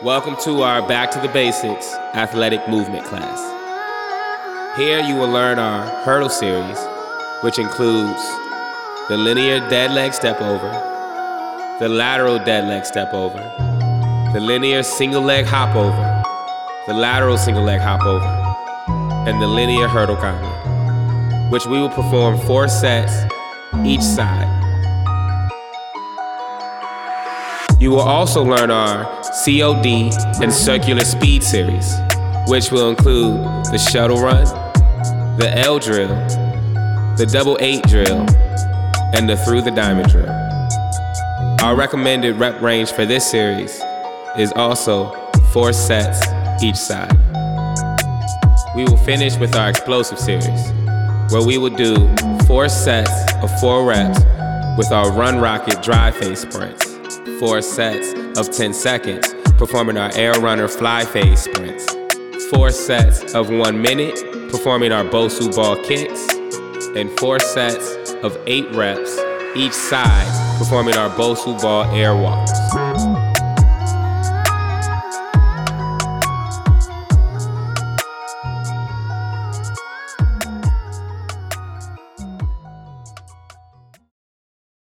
Welcome to our Back to the Basics athletic movement class. Here you will learn our hurdle series, which includes the linear dead leg step over, the lateral dead leg step over, the linear single leg hop over, the lateral single leg hop over, and the linear hurdle gauntlet, which we will perform 4 sets each side. You will also learn our COD and circular speed series, which will include the shuttle run, the L drill, the double 8 drill, and the through the diamond drill. Our recommended rep range for this series is also 4 sets each side. We will finish with our explosive series, where we will do 4 sets of 4 reps with our run rocket drive phase sprints, 4 sets of 10 seconds performing our air runner fly phase sprints, 4 sets of 1 minute performing our Bosu ball kicks, and 4 sets of 8 reps each side performing our Bosu ball air walks.